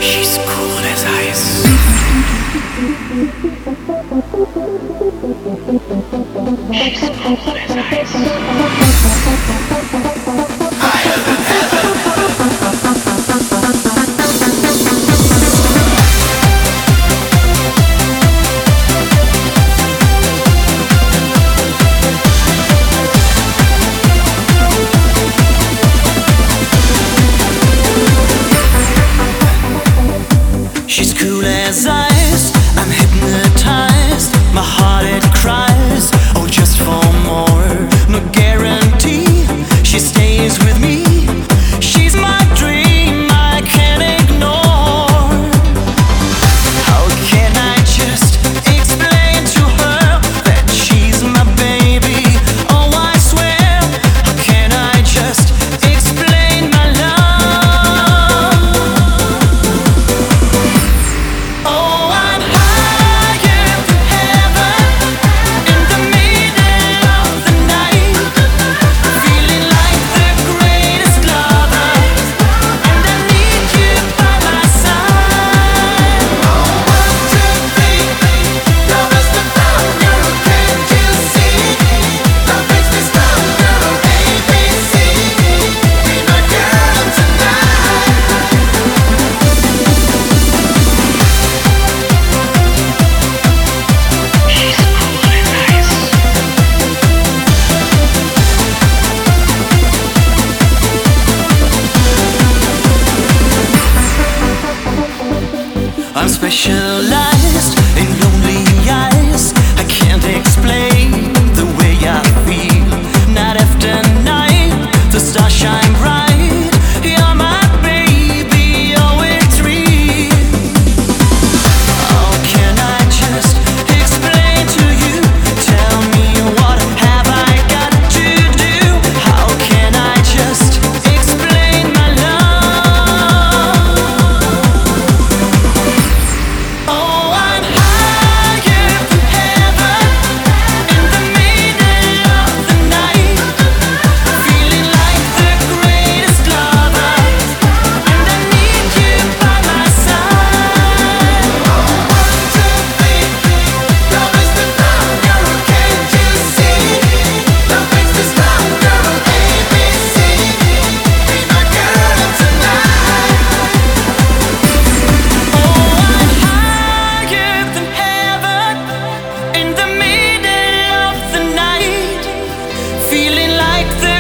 She's cool as ice. She's cool as ice. Higher than heaven. She's cool as ice, I'm hypnotized. My heart it cries, oh just for more. No guarantee, she stays with me. She's my dream, I can't ignore. How can I just explain to her that she's my baby? Oh I swear, how can I just explain my love? I'm specialized in lonely eyes. I can't explain the way I feel. Night after night, the stars shine bright. You're my baby, oh it's real. How can I just explain to you? Tell me what have I got to do? How can I just explain my love? Like the